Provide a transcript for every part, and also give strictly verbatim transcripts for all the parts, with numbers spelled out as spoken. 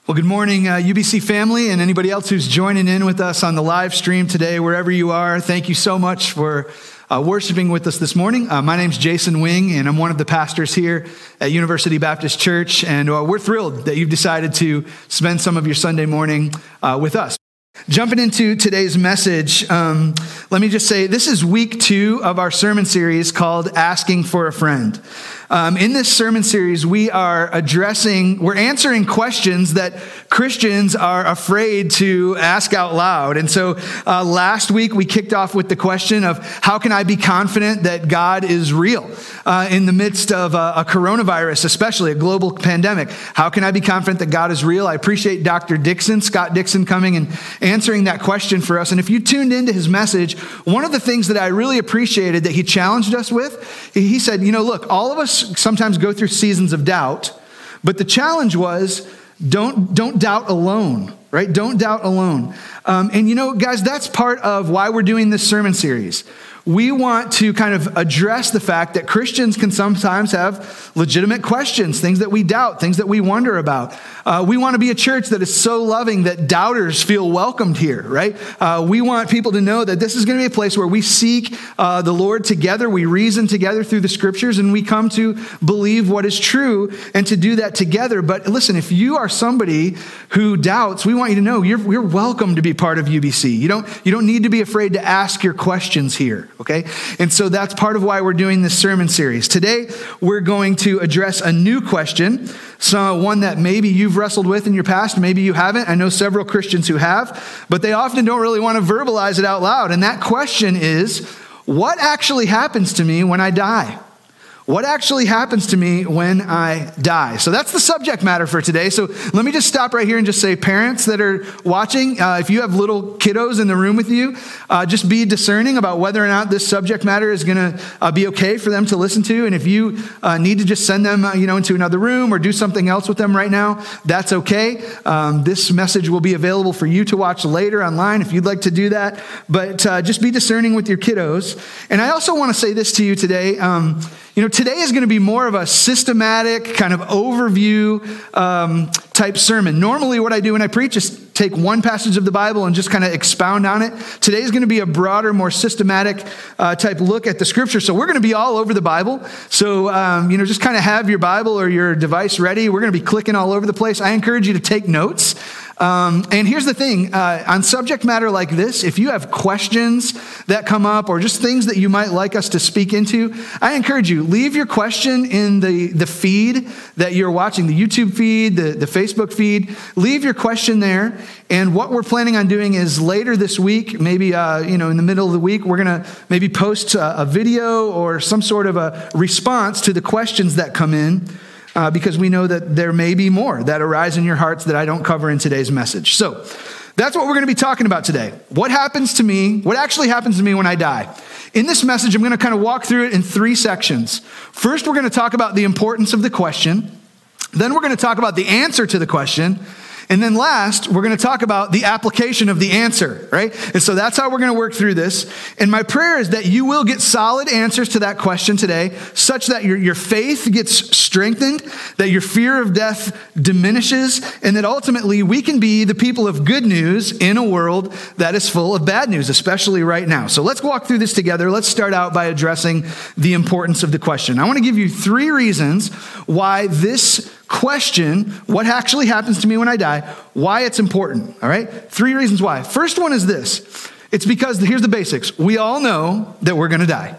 Well, good morning, uh, U B C family, and anybody else who's joining in with us on the live stream today, wherever you are. Thank you so much for uh, worshiping with us this morning. Uh, my name's Jason Wing, and I'm one of the pastors here at University Baptist Church, and uh, we're thrilled that you've decided to spend some of your Sunday morning uh, with us. Jumping into today's message, um, let me just say this is week two of our sermon series called Asking for a Friend. Um, in this sermon series, we are addressing, we're answering questions that Christians are afraid to ask out loud. And so uh, last week, we kicked off with the question of how can I be confident that God is real uh, in the midst of a, a coronavirus, especially a global pandemic? How can I be confident that God is real? I appreciate Doctor Dixon, Scott Dixon, coming and answering that question for us. And if you tuned into his message, one of the things that I really appreciated that he challenged us with, he said, you know, look, all of us sometimes go through seasons of doubt, but the challenge was don't don't doubt alone, right? Don't doubt alone. Um, and you know, guys, that's part of why we're doing this sermon series. We want to kind of address the fact that Christians can sometimes have legitimate questions, things that we doubt, things that we wonder about. Uh, we want to be a church that is so loving that doubters feel welcomed here, right? Uh, we want people to know that this is going to be a place where we seek uh, the Lord together, we reason together through the scriptures, and we come to believe what is true and to do that together. But listen, if you are somebody who doubts, we want you to know you're, you're welcome to be part of U B C. You don't, you don't need to be afraid to ask your questions here. Okay, and so that's part of why we're doing this sermon series. Today, we're going to address a new question, so one that maybe you've wrestled with in your past, maybe you haven't. I know several Christians who have, but they often don't really want to verbalize it out loud. And that question is, what actually happens to me when I die? What actually happens to me when I die? So that's the subject matter for today. So let me just stop right here and just say, parents that are watching, uh, if you have little kiddos in the room with you, uh, just be discerning about whether or not this subject matter is going to uh, be okay for them to listen to. And if you uh, need to just send them, uh, you know, into another room or do something else with them right now, that's okay. Um, this message will be available for you to watch later online if you'd like to do that. But uh, just be discerning with your kiddos. And I also want to say this to you today. Um, You know, today is going to be more of a systematic kind of overview um, type sermon. Normally what I do when I preach is take one passage of the Bible and just kind of expound on it. Today is going to be a broader, more systematic uh, type look at the scripture. So we're going to be all over the Bible. So, um, you know, just kind of have your Bible or your device ready. We're going to be clicking all over the place. I encourage you to take notes. Um, and here's the thing, uh, on subject matter like this, if you have questions that come up or just things that you might like us to speak into, I encourage you, leave your question in the, the feed that you're watching, the YouTube feed, the, the Facebook feed. Leave your question there. And what we're planning on doing is later this week, maybe uh, you know, in the middle of the week, we're going to maybe post a, a video or some sort of a response to the questions that come in. Uh, because we know that there may be more that arise in your hearts that I don't cover in today's message. So that's what we're going to be talking about today. What happens to me? What actually happens to me when I die? In this message, I'm going to kind of walk through it in three sections. First, we're going to talk about the importance of the question. Then we're going to talk about the answer to the question. And then last, we're going to talk about the application of the answer, right? And so that's how we're going to work through this. And my prayer is that you will get solid answers to that question today, such that your, your faith gets strengthened, that your fear of death diminishes, and that ultimately we can be the people of good news in a world that is full of bad news, especially right now. So let's walk through this together. Let's start out by addressing the importance of the question. I want to give you three reasons why this question, what actually happens to me when I die, why it's important, all right? Three reasons why. First one is this. It's because, here's the basics. We all know that we're going to die.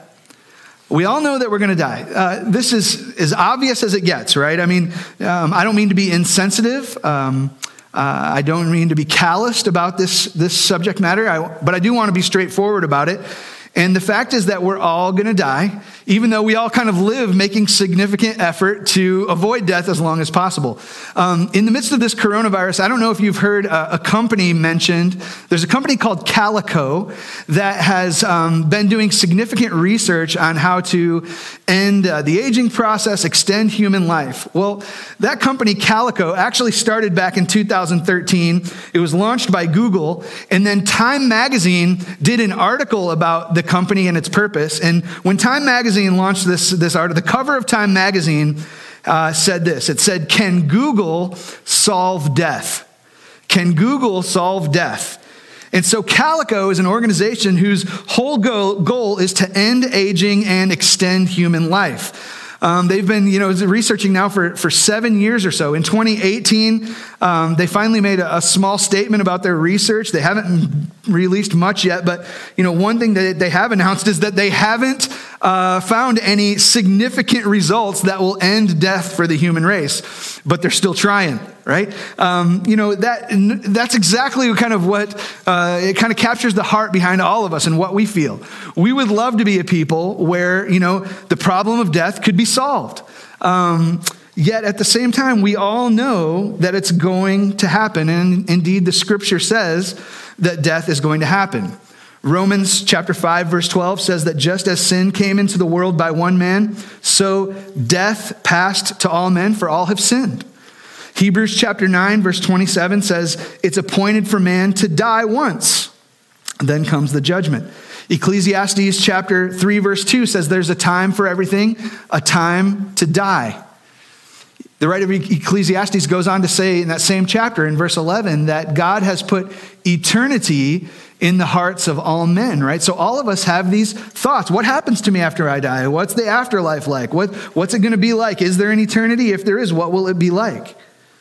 We all know that we're going to die. Uh, this is as obvious as it gets, right? I mean, um, I don't mean to be insensitive. Um, uh, I don't mean to be calloused about this, this subject matter, I, but I do want to be straightforward about it. And the fact is that we're all going to die, even though we all kind of live making significant effort to avoid death as long as possible. Um, in the midst of this coronavirus, I don't know if you've heard a, a company mentioned. There's a company called Calico that has um, been doing significant research on how to end uh, the aging process, extend human life. Well, that company, Calico, actually started back in two thousand thirteen. It was launched by Google, and then Time Magazine did an article about the company and its purpose. And when Time Magazine launched this, this article, the cover of Time Magazine uh, said this. It said, "Can Google solve death? Can Google solve death?" And so Calico is an organization whose whole goal, goal is to end aging and extend human life. Um, they've been, you know, researching now for, for seven years or so. In twenty eighteen, um, they finally made a, a small statement about their research. They haven't released much yet, but, you know, one thing that they have announced is that they haven't uh, found any significant results that will end death for the human race, but they're still trying, right? Um, you know, that that's exactly kind of what, uh, it kind of captures the heart behind all of us and what we feel. We would love to be a people where, you know, the problem of death could be solved. Um, yet at the same time, we all know that it's going to happen. And indeed, the scripture says that death is going to happen. Romans chapter five, verse twelve says that just as sin came into the world by one man, so death passed to all men, for all have sinned. Hebrews chapter nine, verse twenty-seven says it's appointed for man to die once, then comes the judgment. Ecclesiastes chapter three, verse two says there's a time for everything, a time to die. The writer of Ecclesiastes goes on to say in that same chapter in verse eleven that God has put eternity in the hearts of all men, right? So all of us have these thoughts. What happens to me after I die? What's the afterlife like? What, what's it going to be like? Is there an eternity? If there is, what will it be like?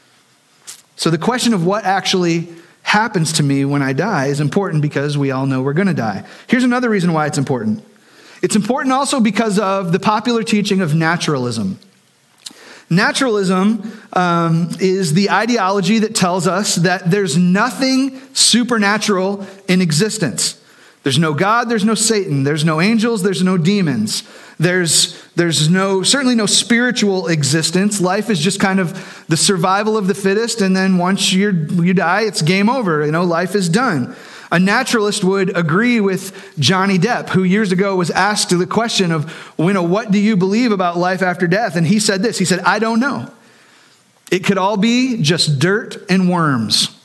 So the question of what actually happens to me when I die is important because we all know we're going to die. Here's another reason why it's important. It's important also because of the popular teaching of naturalism. Naturalism um, is the ideology that tells us that there's nothing supernatural in existence. There's no God, there's no Satan, there's no angels, there's no demons. There's, there's no, certainly no spiritual existence. Life is just kind of the survival of the fittest, and then once you're, you die, it's game over. You know, life is done. A naturalist would agree with Johnny Depp, who years ago was asked the question of, you know, what do you believe about life after death? And he said this, he said, I don't know. It could all be just dirt and worms.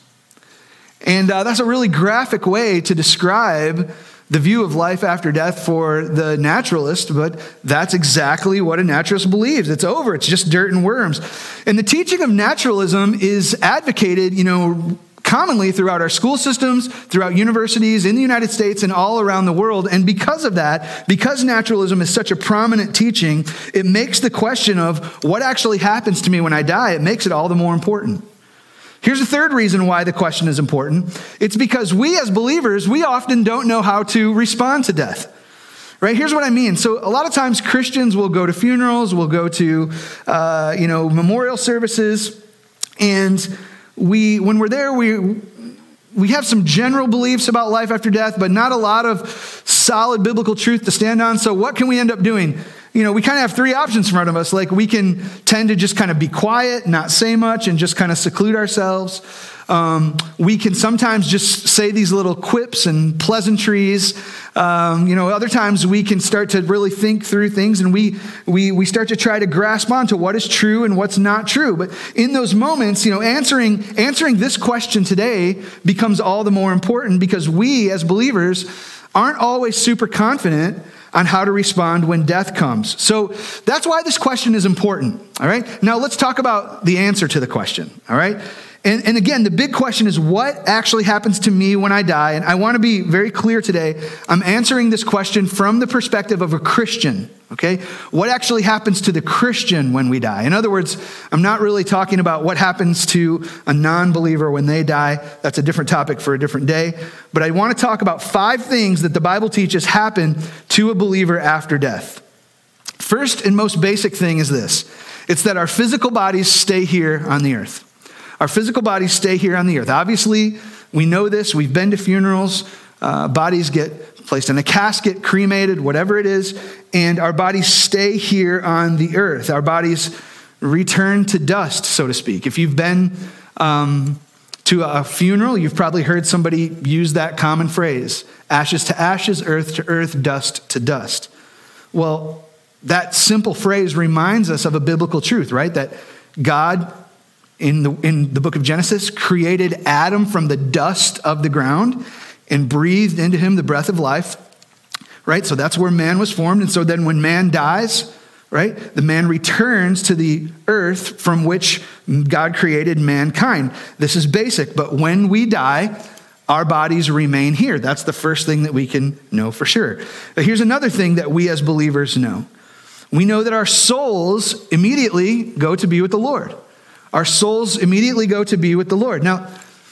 And uh, that's a really graphic way to describe the view of life after death for the naturalist, but that's exactly what a naturalist believes. It's over. It's just dirt and worms. And the teaching of naturalism is advocated, you know, commonly throughout our school systems, throughout universities in the United States and all around the world. And because of that, because naturalism is such a prominent teaching, it makes the question of what actually happens to me when I die, it makes it all the more important. Here's the third reason why the question is important. It's because we as believers, we often don't know how to respond to death. Right? Here's what I mean. So a lot of times Christians will go to funerals, will go to, uh, you know, memorial services, and we, when we're there, we we have some general beliefs about life after death, but not a lot of solid biblical truth to stand on. So what can we end up doing? You know, we kind of have three options in front of us. Like we can tend to just kind of be quiet, not say much, and just kind of seclude ourselves. Um, we can sometimes just say these little quips and pleasantries. Um, you know, other times we can start to really think through things, and we we we start to try to grasp onto what is true and what's not true. But in those moments, you know, answering answering this question today becomes all the more important because we as believers aren't always super confident on how to respond when death comes. So that's why this question is important, all right? Now let's talk about the answer to the question, all right? And, and again, the big question is what actually happens to me when I die? And I want to be very clear today. I'm answering this question from the perspective of a Christian, okay? What actually happens to the Christian when we die? In other words, I'm not really talking about what happens to a non-believer when they die. That's a different topic for a different day. But I want to talk about five things that the Bible teaches happen to a believer after death. First and most basic thing is this. It's that our physical bodies stay here on the earth. Our physical bodies stay here on the earth. Obviously, we know this. We've been to funerals. Uh, bodies get placed in a casket, cremated, whatever it is, and our bodies stay here on the earth. Our bodies return to dust, so to speak. If you've been um, to a funeral, you've probably heard somebody use that common phrase, ashes to ashes, earth to earth, dust to dust. Well, that simple phrase reminds us of a biblical truth, right? That God In the, in the book of Genesis, created Adam from the dust of the ground and breathed into him the breath of life, right? So that's where man was formed. And so then when man dies, right? The man returns to the earth from which God created mankind. This is basic, but when we die, our bodies remain here. That's the first thing that we can know for sure. But here's another thing that we as believers know. We know that our souls immediately go to be with the Lord. Our souls immediately go to be with the Lord. Now,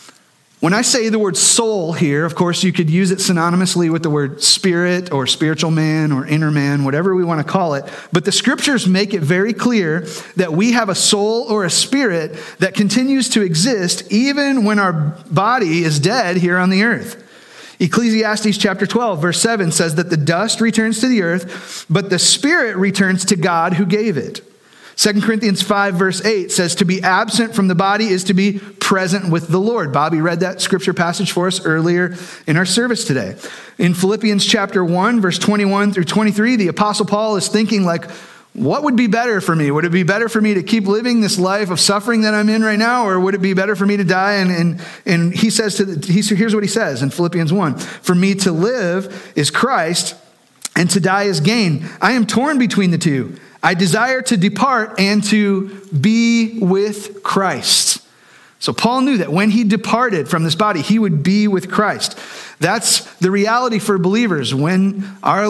when I say the word soul here, of course, you could use it synonymously with the word spirit or spiritual man or inner man, whatever we want to call it. But the scriptures make it very clear that we have a soul or a spirit that continues to exist even when our body is dead here on the earth. Ecclesiastes chapter twelve, verse seven says that the dust returns to the earth, but the spirit returns to God who gave it. Second Corinthians five, verse eight says to be absent from the body is to be present with the Lord. Bobby read that scripture passage for us earlier in our service today. In Philippians chapter one, verse twenty-one through twenty-three, the Apostle Paul is thinking like, what would be better for me? Would it be better for me to keep living this life of suffering that I'm in right now? Or would it be better for me to die? And, and, and he says, to the, he, here's what he says in Philippians one. For me to live is Christ and to die is gain. I am torn between the two. I desire to depart and to be with Christ. So Paul knew that when he departed from this body, he would be with Christ. That's the reality for believers. When our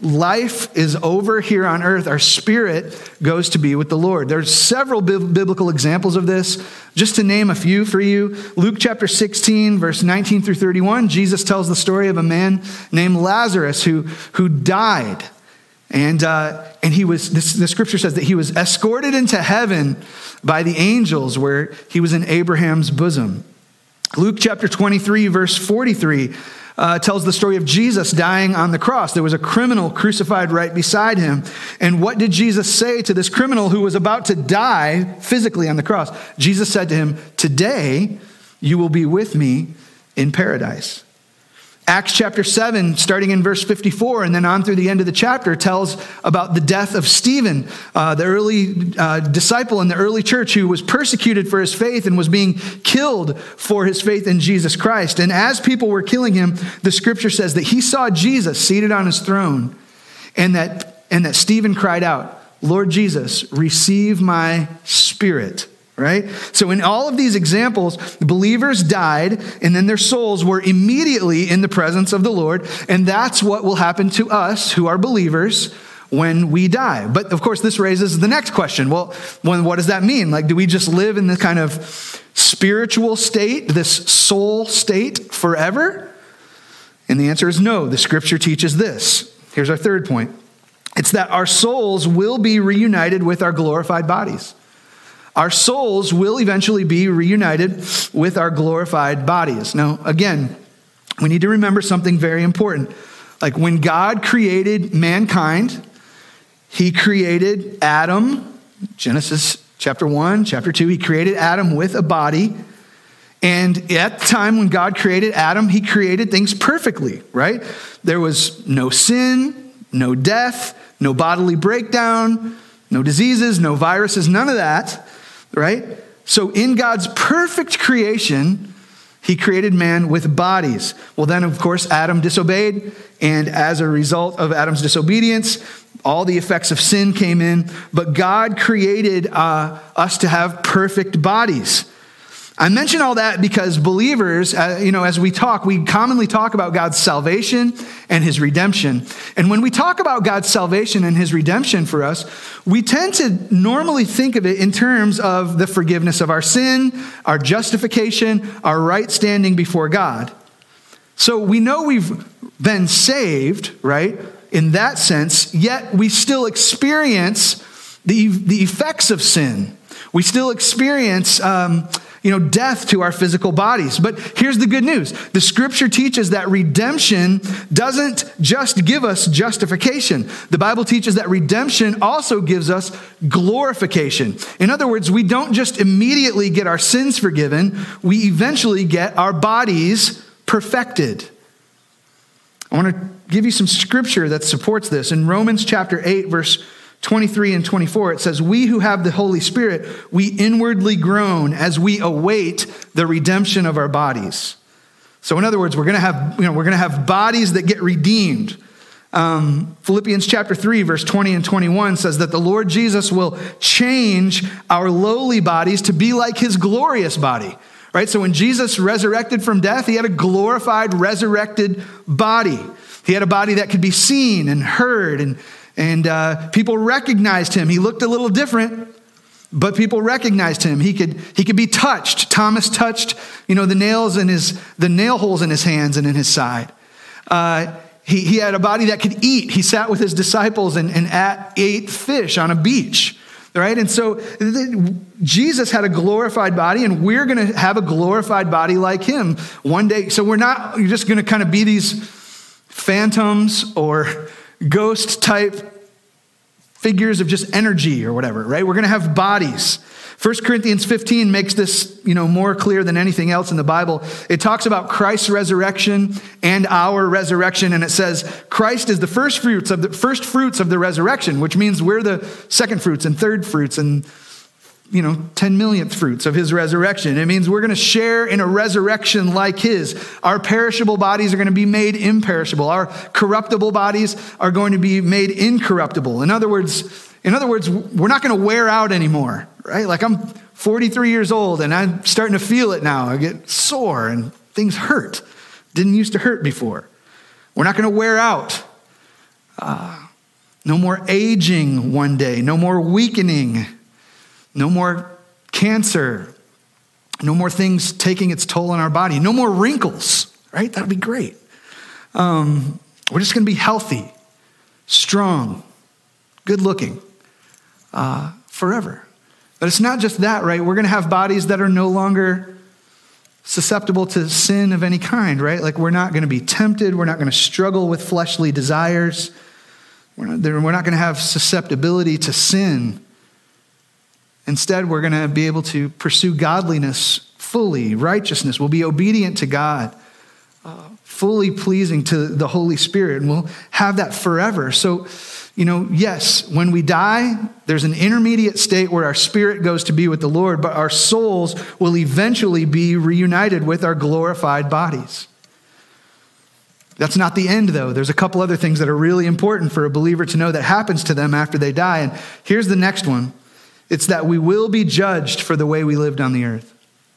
life is over here on earth, our spirit goes to be with the Lord. There's several biblical examples of this. Just to name a few for you, Luke chapter sixteen, verse nineteen through thirty-one, Jesus tells the story of a man named Lazarus who, who died. And uh, and he was, this, the scripture says that he was escorted into heaven by the angels where he was in Abraham's bosom. Luke chapter twenty-three, verse forty-three uh, tells the story of Jesus dying on the cross. There was a criminal crucified right beside him. And what did Jesus say to this criminal who was about to die physically on the cross? Jesus said to him, today you will be with me in paradise. Acts chapter seven, starting in verse fifty-four, and then on through the end of the chapter, tells about the death of Stephen, uh, the early uh, disciple in the early church who was persecuted for his faith and was being killed for his faith in Jesus Christ. And as people were killing him, the scripture says that he saw Jesus seated on his throne, and that, and that Stephen cried out, Lord Jesus, receive my spirit. Right? So in all of these examples, the believers died and then their souls were immediately in the presence of the Lord. And that's what will happen to us who are believers when we die. But of course, this raises the next question. Well, when, what does that mean? Like, do we just live in this kind of spiritual state, this soul state forever? And the answer is no. The scripture teaches this. Here's our third point. It's that our souls will be reunited with our glorified bodies. Our souls will eventually be reunited with our glorified bodies. Now, again, we need to remember something very important. Like when God created mankind, he created Adam, Genesis chapter one, chapter two, he created Adam with a body. And at the time when God created Adam, he created things perfectly, right? There was no sin, no death, no bodily breakdown, no diseases, no viruses, none of that. Right? So in God's perfect creation, he created man with bodies. Well, then, of course, Adam disobeyed. And as a result of Adam's disobedience, all the effects of sin came in. But God created uh, us to have perfect bodies. I mention all that because believers, uh, you know, as we talk, we commonly talk about God's salvation and his redemption. And when we talk about God's salvation and his redemption for us, we tend to normally think of it in terms of the forgiveness of our sin, our justification, our right standing before God. So we know we've been saved, right, in that sense, yet we still experience the, the effects of sin. We still experience um, you know, death to our physical bodies. But here's the good news. The scripture teaches that redemption doesn't just give us justification. The Bible teaches that redemption also gives us glorification. In other words, we don't just immediately get our sins forgiven. We eventually get our bodies perfected. I want to give you some scripture that supports this. In Romans chapter eight, verse twenty-three and twenty-four, it says, we who have the Holy Spirit, we inwardly groan as we await the redemption of our bodies. So in other words, we're going to have, you know, we're going to have bodies that get redeemed. Um, Philippians chapter three, verse twenty and twenty-one says that the Lord Jesus will change our lowly bodies to be like his glorious body, right? So when Jesus resurrected from death, he had a glorified, resurrected body. He had a body that could be seen and heard, and, and uh, people recognized him. He looked a little different, but people recognized him. He could he could be touched. Thomas touched, you know, the nails in his the nail holes in his hands and in his side. Uh, he he had a body that could eat. He sat with his disciples and, and at, ate fish on a beach, right? And so the, Jesus had a glorified body, and we're going to have a glorified body like him one day. So we're not you're just going to kind of be these phantoms or ghost type figures of just energy or whatever, right? We're going to have bodies. First Corinthians fifteen makes this, you know, more clear than anything else in the Bible. It talks about Christ's resurrection and our resurrection, and it says Christ is the first fruits of the first fruits of the resurrection, which means we're the second fruits and third fruits and, you know, ten millionth fruits of his resurrection. It means we're going to share in a resurrection like his. Our perishable bodies are going to be made imperishable. Our corruptible bodies are going to be made incorruptible. In other words, in other words, we're not going to wear out anymore, right? Like I'm forty-three years old and I'm starting to feel it now. I get sore and things hurt. Didn't used to hurt before. We're not going to wear out. Uh, no more aging one day. No more weakening. No more cancer. No more things taking its toll on our body. No more wrinkles, right? That'd be great. Um, we're just going to be healthy, strong, good looking uh, forever. But it's not just that, right? We're going to have bodies that are no longer susceptible to sin of any kind, right? Like we're not going to be tempted. We're not going to struggle with fleshly desires. We're not, we're not going to have susceptibility to sin. Instead, we're going to be able to pursue godliness fully, righteousness. We'll be obedient to God, uh, fully pleasing to the Holy Spirit, and we'll have that forever. So, you know, yes, when we die, there's an intermediate state where our spirit goes to be with the Lord, but our souls will eventually be reunited with our glorified bodies. That's not the end, though. There's a couple other things that are really important for a believer to know that happens to them after they die, and here's the next one. It's that we will be judged for the way we lived on the earth.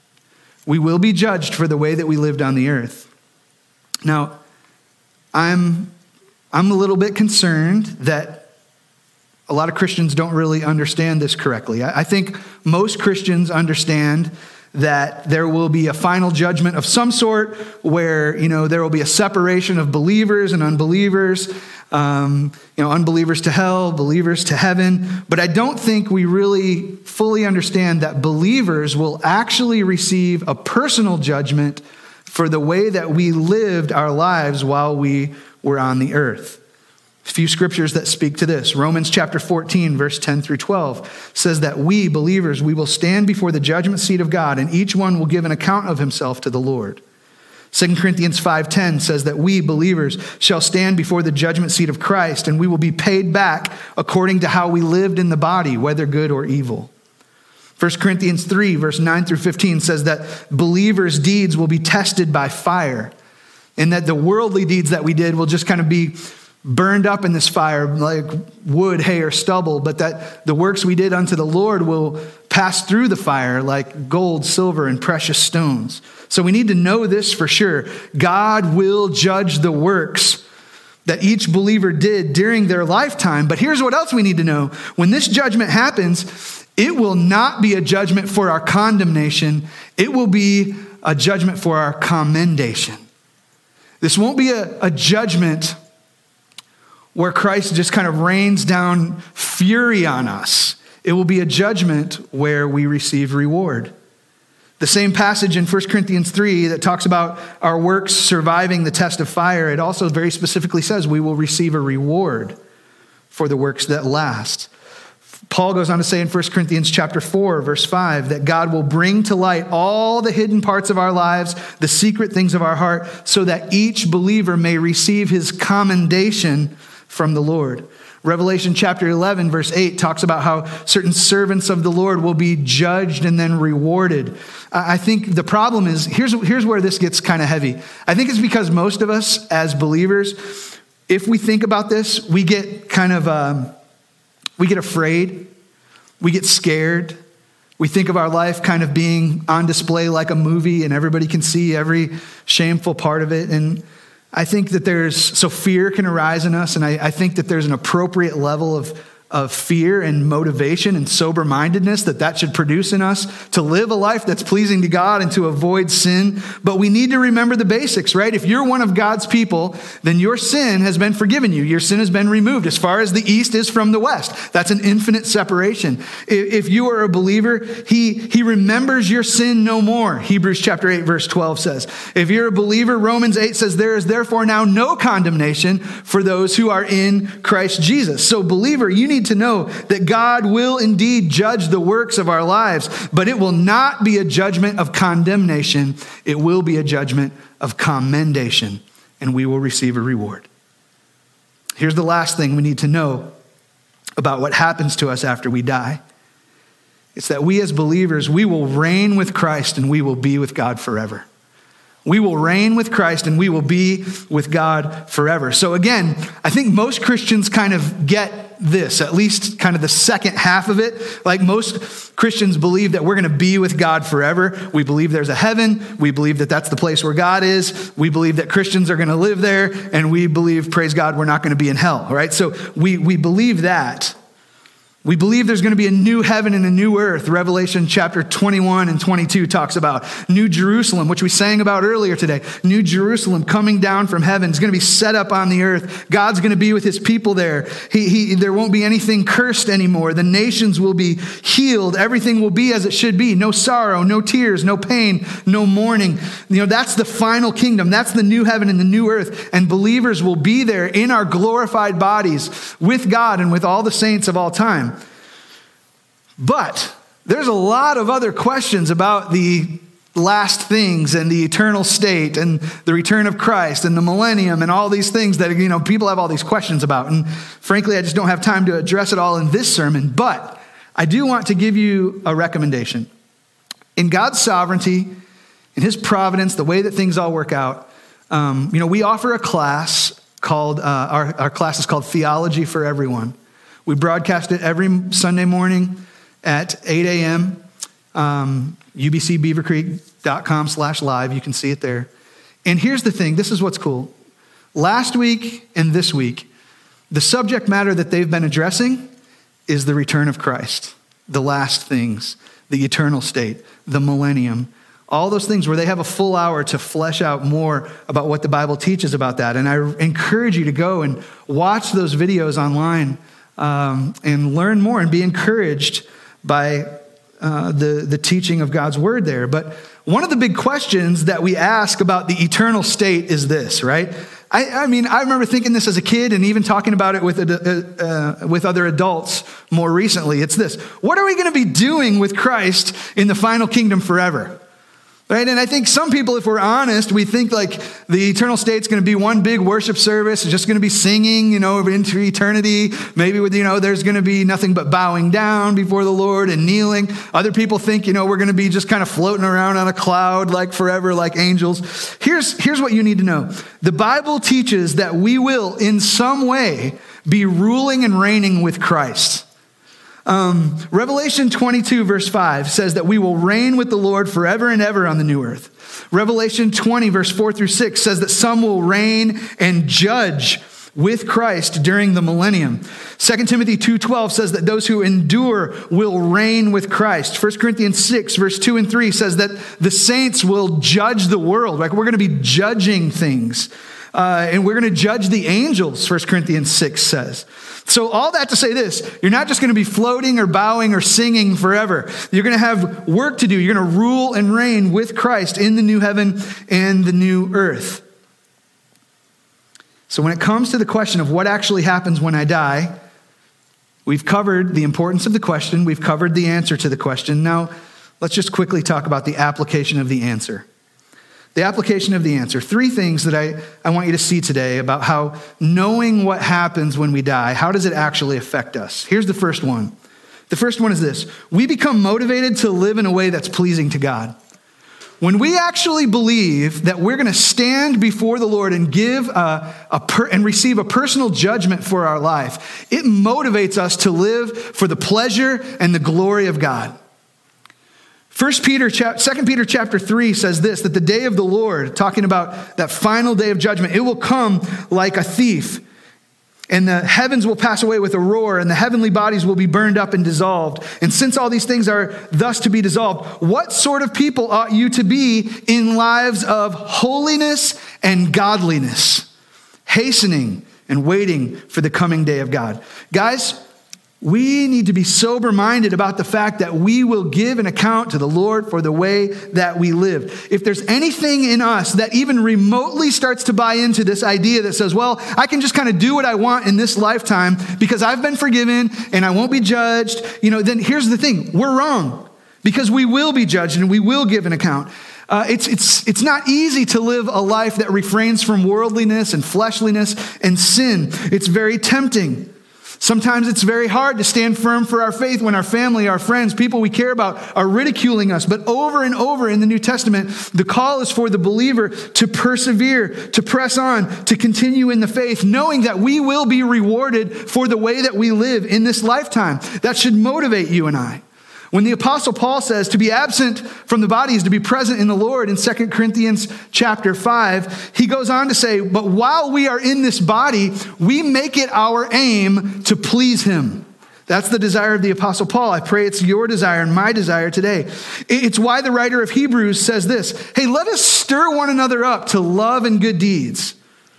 We will be judged for the way that we lived on the earth. Now, I'm, I'm a little bit concerned that a lot of Christians don't really understand this correctly. I, I think most Christians understand that there will be a final judgment of some sort where, you know, there will be a separation of believers and unbelievers, um, you know, unbelievers to hell, believers to heaven. But I don't think we really fully understand that believers will actually receive a personal judgment for the way that we lived our lives while we were on the earth. A few scriptures that speak to this. Romans chapter fourteen, verse ten through twelve says that we, believers, we will stand before the judgment seat of God, and each one will give an account of himself to the Lord. Second Corinthians five ten says that we, believers, shall stand before the judgment seat of Christ, and we will be paid back according to how we lived in the body, whether good or evil. First Corinthians three, verse nine through fifteen says that believers' deeds will be tested by fire, and that the worldly deeds that we did will just kind of be burned up in this fire like wood, hay, or stubble, but that the works we did unto the Lord will pass through the fire like gold, silver, and precious stones. So we need to know this for sure. God will judge the works that each believer did during their lifetime. But here's what else we need to know. When this judgment happens, it will not be a judgment for our condemnation. It will be a judgment for our commendation. This won't be a, a judgment where Christ just kind of rains down fury on us. It will be a judgment where we receive reward. The same passage in First Corinthians three that talks about our works surviving the test of fire, it also very specifically says we will receive a reward for the works that last. Paul goes on to say in First Corinthians chapter four, verse five, that God will bring to light all the hidden parts of our lives, the secret things of our heart, so that each believer may receive his commendation from the Lord. Revelation chapter eleven, verse eight talks about how certain servants of the Lord will be judged and then rewarded. I think the problem is, here's, here's where this gets kind of heavy. I think it's because most of us as believers, if we think about this, we get kind of, um, we get afraid, we get scared. We think of our life kind of being on display like a movie and everybody can see every shameful part of it. And I think that there's, so fear can arise in us. And I, I think that there's an appropriate level of of fear and motivation and sober-mindedness that that should produce in us to live a life that's pleasing to God and to avoid sin. But we need to remember the basics, right? If you're one of God's people, then your sin has been forgiven you. Your sin has been removed as far as the east is from the west. That's an infinite separation. If you are a believer, he, he remembers your sin no more. Hebrews chapter eight, verse twelve says. If you're a believer, Romans eight says, there is therefore now no condemnation for those who are in Christ Jesus. So believer, you need to know that God will indeed judge the works of our lives, but it will not be a judgment of condemnation. It will be a judgment of commendation, and we will receive a reward. Here's the last thing we need to know about what happens to us after we die. It's that we as believers, we will reign with Christ and we will be with God forever. We will reign with Christ and we will be with God forever. So again, I think most Christians kind of get this, at least kind of the second half of it. Like most Christians believe that we're going to be with God forever. We believe there's a heaven. We believe that that's the place where God is. We believe that Christians are going to live there. And we believe, praise God, we're not going to be in hell, right? So we, we believe that. We believe there's going to be a new heaven and a new earth. Revelation chapter twenty-one and twenty-two talks about New Jerusalem, which we sang about earlier today. New Jerusalem coming down from heaven is going to be set up on the earth. God's going to be with his people there. He, he, there won't be anything cursed anymore. The nations will be healed. Everything will be as it should be. No sorrow, no tears, no pain, no mourning. You know, that's the final kingdom. That's the new heaven and the new earth. And believers will be there in our glorified bodies with God and with all the saints of all time. But there's a lot of other questions about the last things and the eternal state and the return of Christ and the millennium and all these things that, you know, people have all these questions about. And frankly, I just don't have time to address it all in this sermon. But I do want to give you a recommendation. In God's sovereignty, in his providence, the way that things all work out, um, you know, we offer a class called, uh, our, our class is called Theology for Everyone. We broadcast it every Sunday morning at eight a.m., um, U B C beaver creek dot com slash live. You can see it there. And here's the thing. This is what's cool. Last week and this week, the subject matter that they've been addressing is the return of Christ, the last things, the eternal state, the millennium, all those things where they have a full hour to flesh out more about what the Bible teaches about that. And I encourage you to go and watch those videos online um, and learn more and be encouraged by uh, the, the teaching of God's word there. But one of the big questions that we ask about the eternal state is this, right? I, I mean, I remember thinking this as a kid and even talking about it with, uh, uh, with other adults more recently. It's this: what are we going to be doing with Christ in the final kingdom forever? Right? And I think some people, if we're honest, we think like the eternal state's going to be one big worship service. It's just going to be singing, you know, into eternity. Maybe with, you know, there's going to be nothing but bowing down before the Lord and kneeling. Other people think, you know, we're going to be just kind of floating around on a cloud like forever, like angels. Here's, here's what you need to know. The Bible teaches that we will in some way be ruling and reigning with Christ. Um, Revelation twenty-two verse five says that we will reign with the Lord forever and ever on the new earth. Revelation twenty verse four through six says that some will reign and judge with Christ during the millennium. Second Timothy two twelve says that those who endure will reign with Christ. First Corinthians six verse two and three says that the saints will judge the world. Like we're going to be judging things. Uh, and we're going to judge the angels, First Corinthians six says. So all that to say this: you're not just going to be floating or bowing or singing forever. You're going to have work to do. You're going to rule and reign with Christ in the new heaven and the new earth. So when it comes to the question of what actually happens when I die, we've covered the importance of the question. We've covered the answer to the question. Now, let's just quickly talk about the application of the answer. The application of the answer. Three things that I, I want you to see today about how knowing what happens when we die, how does it actually affect us? Here's the first one. The first one is this: we become motivated to live in a way that's pleasing to God. When we actually believe that we're going to stand before the Lord and give a, a per, and receive a personal judgment for our life, it motivates us to live for the pleasure and the glory of God. First Peter, Second Peter chapter three says this, that the day of the Lord, talking about that final day of judgment, it will come like a thief. And the heavens will pass away with a roar, and the heavenly bodies will be burned up and dissolved. And since all these things are thus to be dissolved, what sort of people ought you to be in lives of holiness and godliness, hastening and waiting for the coming day of God? Guys, we need to be sober-minded about the fact that we will give an account to the Lord for the way that we live. If there's anything in us that even remotely starts to buy into this idea that says, well, I can just kind of do what I want in this lifetime because I've been forgiven and I won't be judged, you know, then here's the thing, we're wrong because we will be judged and we will give an account. Uh, it's, it's, it's not easy to live a life that refrains from worldliness and fleshliness and sin. It's very tempting. Sometimes it's very hard to stand firm for our faith when our family, our friends, people we care about are ridiculing us. But over and over in the New Testament, the call is for the believer to persevere, to press on, to continue in the faith, knowing that we will be rewarded for the way that we live in this lifetime. That should motivate you and I. When the Apostle Paul says to be absent from the body is to be present in the Lord in Second Corinthians chapter five, he goes on to say, but while we are in this body, we make it our aim to please him. That's the desire of the Apostle Paul. I pray it's your desire and my desire today. It's why the writer of Hebrews says this, hey, let us stir one another up to love and good deeds.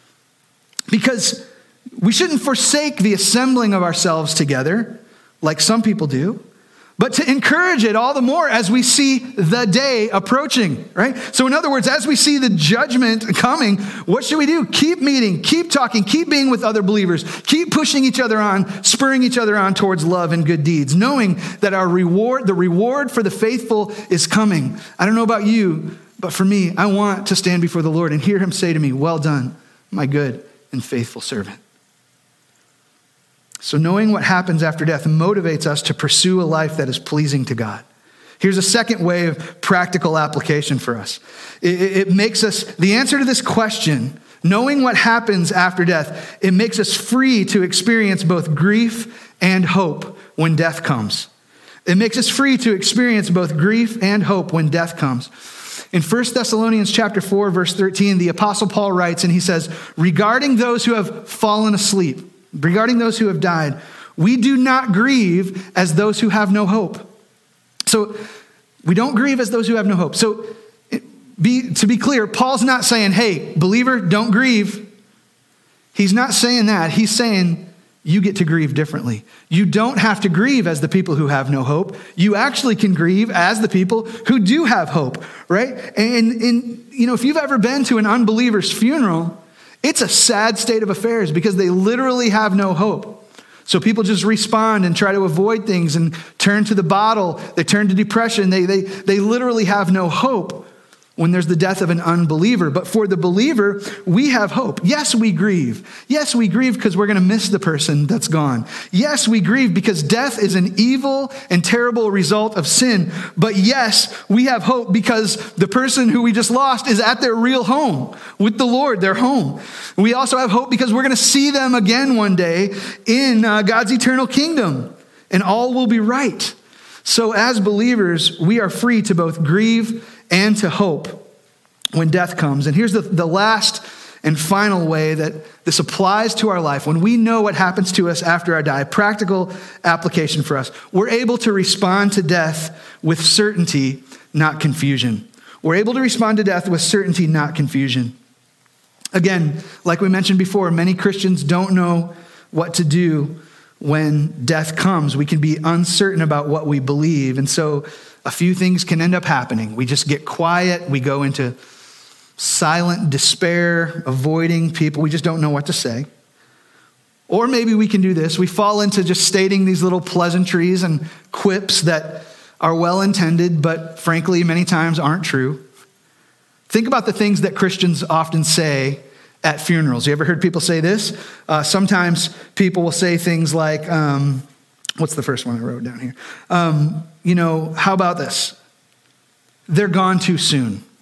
Because we shouldn't forsake the assembling of ourselves together like some people do, but to encourage it all the more as we see the day approaching, right? So in other words, as we see the judgment coming, what should we do? Keep meeting, keep talking, keep being with other believers, keep pushing each other on, spurring each other on towards love and good deeds, knowing that our reward, the reward for the faithful is coming. I don't know about you, but for me, I want to stand before the Lord and hear him say to me, well done, my good and faithful servant. So knowing what happens after death motivates us to pursue a life that is pleasing to God. Here's a second way of practical application for us. It, it makes us, the answer to this question, knowing what happens after death, it makes us free to experience both grief and hope when death comes. It makes us free to experience both grief and hope when death comes. In First Thessalonians chapter four, verse thirteen, the Apostle Paul writes, and he says, regarding those who have fallen asleep, regarding those who have died, we do not grieve as those who have no hope. So we don't grieve as those who have no hope. So be, to be clear, Paul's not saying, hey, believer, don't grieve. He's not saying that. He's saying you get to grieve differently. You don't have to grieve as the people who have no hope. You actually can grieve as the people who do have hope, right? And, and you know, if you've ever been to an unbeliever's funeral, it's a sad state of affairs because they literally have no hope. So people just respond and try to avoid things and turn to the bottle. They turn to depression. They, they, they literally have no hope when there's the death of an unbeliever. But for the believer, we have hope. Yes, we grieve. Yes, we grieve because we're going to miss the person that's gone. Yes, we grieve because death is an evil and terrible result of sin. But yes, we have hope because the person who we just lost is at their real home with the Lord, their home. We also have hope because we're going to see them again one day in uh, God's eternal kingdom, and all will be right. So as believers, we are free to both grieve and to hope when death comes. And here's the, the last and final way that this applies to our life. When we know what happens to us after our die, practical application for us, we're able to respond to death with certainty, not confusion. We're able to respond to death with certainty, not confusion. Again, like we mentioned before, many Christians don't know what to do when death comes. We can be uncertain about what we believe. And so a few things can end up happening. We just get quiet. We go into silent despair, avoiding people. We just don't know what to say. Or maybe we can do this. We fall into just stating these little pleasantries and quips that are well-intended, but frankly, many times aren't true. Think about the things that Christians often say at funerals. You ever heard people say this? Uh, sometimes people will say things like, um, what's the first one I wrote down here? Um, you know, how about this? They're gone too soon.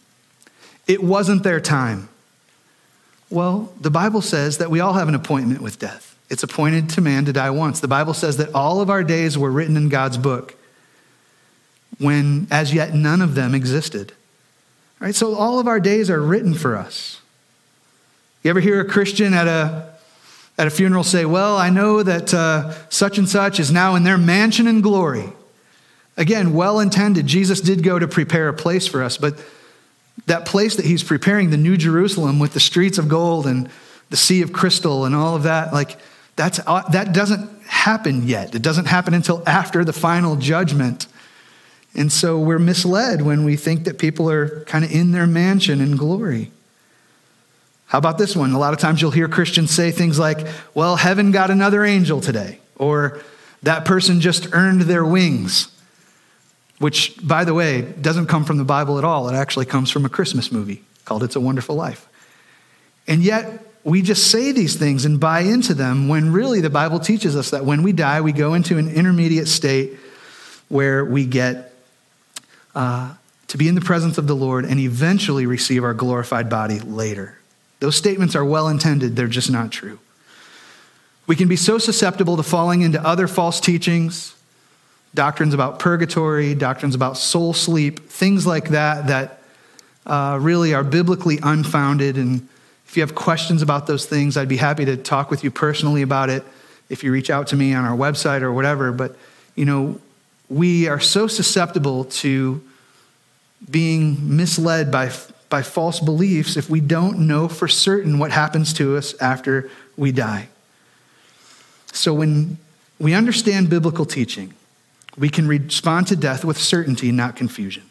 it wasn't their time. Well, the Bible says that we all have an appointment with death. It's appointed to man to die once. The Bible says that all of our days were written in God's book when as yet none of them existed. All right, so all of our days are written for us. You ever hear a Christian at a at a funeral say, well, I know that uh, such and such is now in their mansion in glory. Again, well intended. Jesus did go to prepare a place for us, but that place that he's preparing, the New Jerusalem with the streets of gold and the sea of crystal and all of that, like that's that doesn't happen yet. It doesn't happen until after the final judgment. And so we're misled when we think that people are kind of in their mansion in glory. How about this one? A lot of times you'll hear Christians say things like, well, heaven got another angel today, or that person just earned their wings, which, by the way, doesn't come from the Bible at all. It actually comes from a Christmas movie called It's a Wonderful Life. And yet we just say these things and buy into them when really the Bible teaches us that when we die, we go into an intermediate state where we get uh, to be in the presence of the Lord and eventually receive our glorified body later. Those statements are well-intended. They're just not true. We can be so susceptible to falling into other false teachings, doctrines about purgatory, doctrines about soul sleep, things like that that uh, really are biblically unfounded. And if you have questions about those things, I'd be happy to talk with you personally about it if you reach out to me on our website or whatever. But, you know, we are so susceptible to being misled by by false beliefs if we don't know for certain what happens to us after we die. So when we understand biblical teaching, we can respond to death with certainty, not confusion.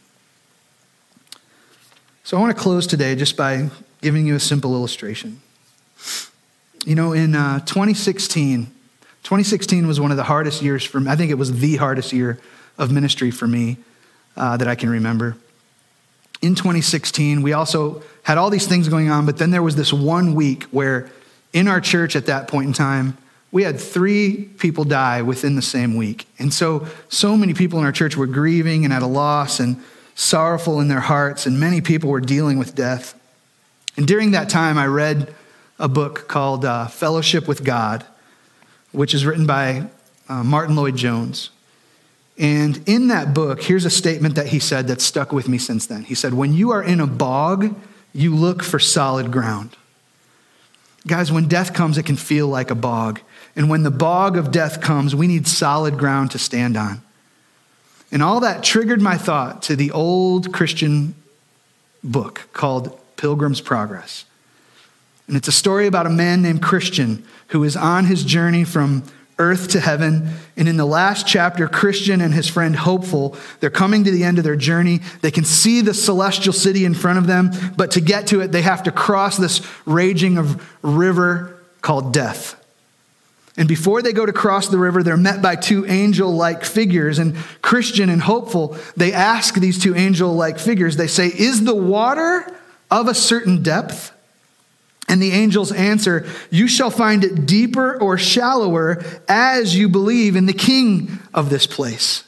So I want to close today just by giving you a simple illustration. You know, in uh, twenty sixteen, twenty sixteen was one of the hardest years for me. I think it was the hardest year of ministry for me uh, that I can remember. In twenty sixteen, we also had all these things going on, but then there was this one week where in our church at that point in time, we had three people die within the same week. And so, so many people in our church were grieving and at a loss and sorrowful in their hearts, and many people were dealing with death. And during that time, I read a book called uh, Fellowship with God, which is written by uh, Martin Lloyd-Jones. And in that book, here's a statement that he said that stuck with me since then. He said, when you are in a bog, you look for solid ground. Guys, when death comes, it can feel like a bog. And when the bog of death comes, we need solid ground to stand on. And all that triggered my thought to the old Christian book called Pilgrim's Progress. And it's a story about a man named Christian who is on his journey from earth to heaven. And in the last chapter, Christian and his friend Hopeful, they're coming to the end of their journey. They can see the celestial city in front of them, but to get to it, they have to cross this raging of river called death. And before they go to cross the river, they're met by two angel-like figures. And Christian and Hopeful, they ask these two angel-like figures, they say, is the water of a certain depth? And the angels answer, you shall find it deeper or shallower as you believe in the king of this place.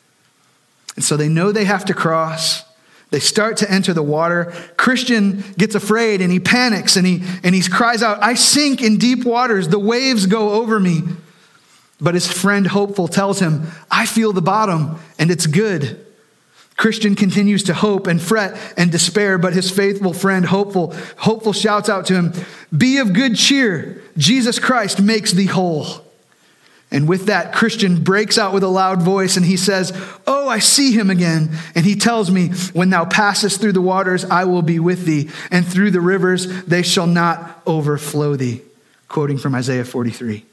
And so they know they have to cross. They start to enter the water. Christian gets afraid and he panics and he, and he cries out, I sink in deep waters. The waves go over me. But his friend Hopeful tells him, I feel the bottom and it's good. Christian continues to hope and fret and despair, but his faithful friend, Hopeful, Hopeful shouts out to him, be of good cheer. Jesus Christ makes thee whole. And with that, Christian breaks out with a loud voice and he says, oh, I see him again. And he tells me, when thou passest through the waters, I will be with thee. And through the rivers, they shall not overflow thee. Quoting from Isaiah forty-three.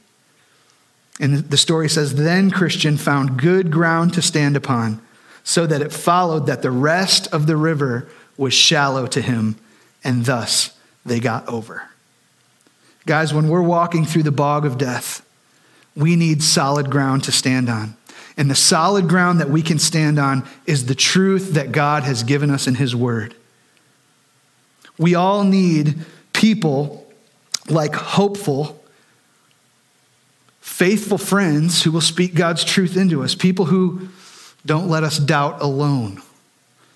And the story says, then Christian found good ground to stand upon, so that it followed that the rest of the river was shallow to him, and thus they got over. Guys, when we're walking through the bog of death, we need solid ground to stand on. And the solid ground that we can stand on is the truth that God has given us in his word. We all need people like Hopeful, faithful friends who will speak God's truth into us, people who don't let us doubt alone.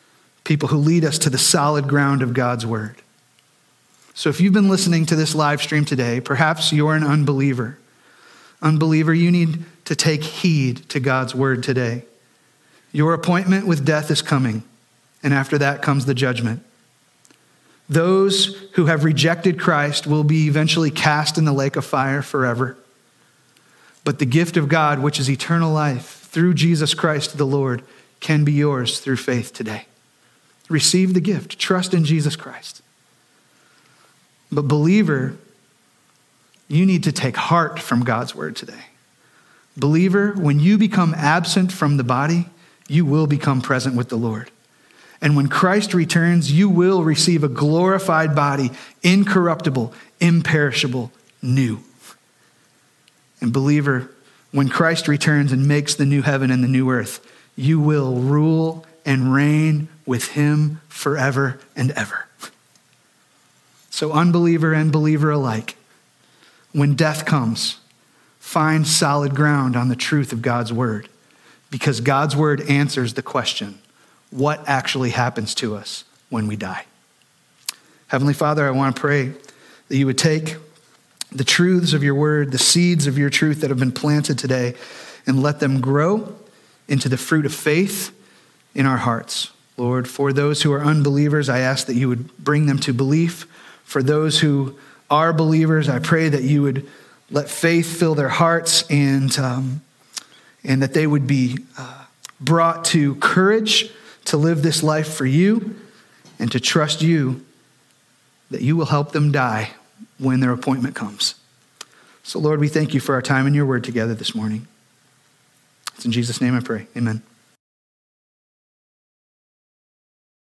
people who lead us to the solid ground of God's word. So if you've been listening to this live stream today, perhaps you're an unbeliever. Unbeliever, you need to take heed to God's word today. Your appointment with death is coming, and after that comes the judgment. Those who have rejected Christ will be eventually cast in the lake of fire forever. But the gift of God, which is eternal life through Jesus Christ the Lord, can be yours through faith today. Receive the gift. Trust in Jesus Christ. But believer, you need to take heart from God's word today. Believer, when you become absent from the body, you will become present with the Lord. And when Christ returns, you will receive a glorified body, incorruptible, imperishable, new. And believer, when Christ returns and makes the new heaven and the new earth, you will rule and reign with him forever and ever. So unbeliever and believer alike, when death comes, find solid ground on the truth of God's word, because God's word answers the question, what actually happens to us when we die? Heavenly Father, I want to pray that you would take the truths of your word, the seeds of your truth that have been planted today, and let them grow into the fruit of faith in our hearts. Lord, for those who are unbelievers, I ask that you would bring them to belief. For those who are believers, I pray that you would let faith fill their hearts and, um, and that they would be uh, brought to courage to live this life for you and to trust you that you will help them die when their appointment comes. So Lord, we thank you for our time in your word together this morning. It's in Jesus' name I pray. Amen.